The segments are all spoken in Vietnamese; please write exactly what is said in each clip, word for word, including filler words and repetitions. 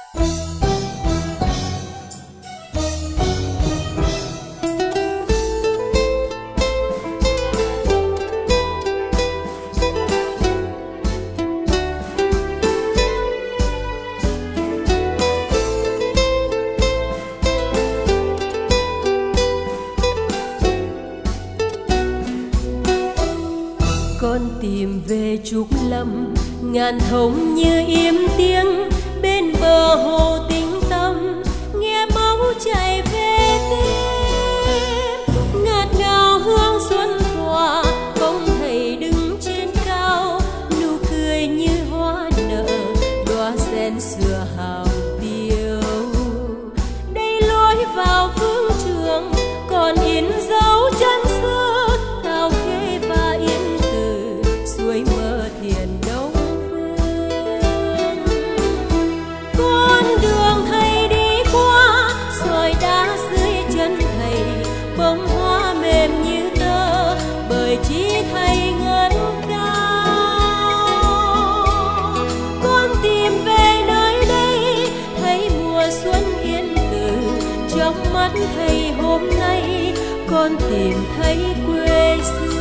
Con tìm về Trúc Lâm, ngàn hồng như im tiếng bên bờ hồ tĩnh tâm, nghe máu chảy về tim. Ngạt ngào hương xuân tỏa, bóng thầy đứng trên cao, nụ cười như hoa nở, đóa sen sửa hào tiêu. Đây lối vào phương trường, còn in dấu chân xưa, Tào Khê và Yên Tử, suối Mơ Thiền Đông Phương. Con đường thầy đi qua, sỏi đá dưới chân thầy, bông hoa mềm như tơ, bởi chỉ thầy ngất cao. Con tìm về nơi đây, thấy mùa xuân yên tử, trong mắt thầy hôm nay con tìm thấy quê xưa.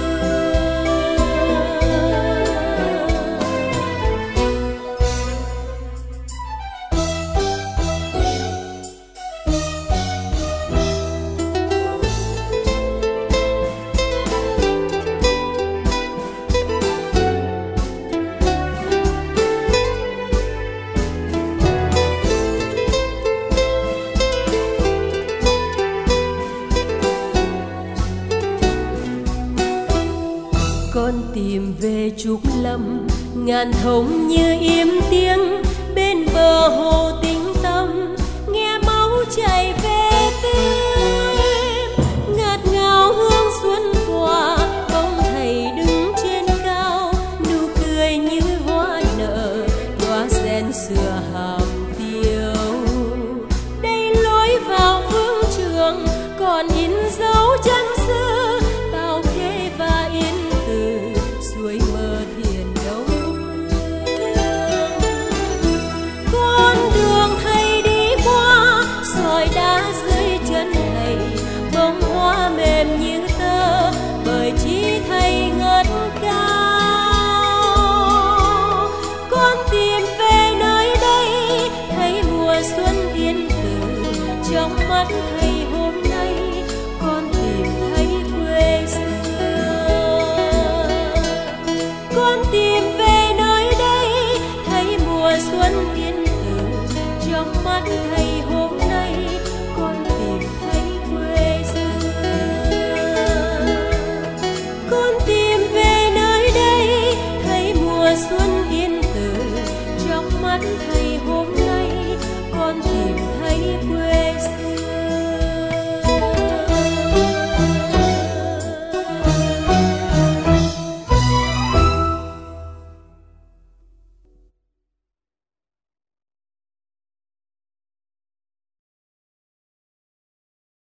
Con tìm về Trúc Lâm, ngàn hồng như im tiếng bên bờ hồ tĩnh tâm, nghe máu chảy về tim. Ngạt ngào hương xuân tỏa, bóng thầy đứng trên cao, nụ cười như hoa nở, đóa sen sửa hàm tiêu. Đây lối vào phương trường, còn in dấu chân xưa, Tào Khê và Yên Tử, suối Mơ Thiền Đông Phương. Con đường thầy đi qua, sỏi đá dưới chân thầy, bông hoa mềm như tơ, bởi chỉ thầy ngất cao. Con tìm về nơi đây, thấy mùa xuân yên tử, trong mắt thầy hôm nay con tìm thấy quê xưa. Con tìm về nơi đây, thấy mùa xuân yên tử, trong mắt thầy hôm nay con tìm thấy quê xưa. Con tìm về nơi đây, thấy mùa xuân yên tử, trong mắt thầy hôm nay con tìm thấy quê xưa.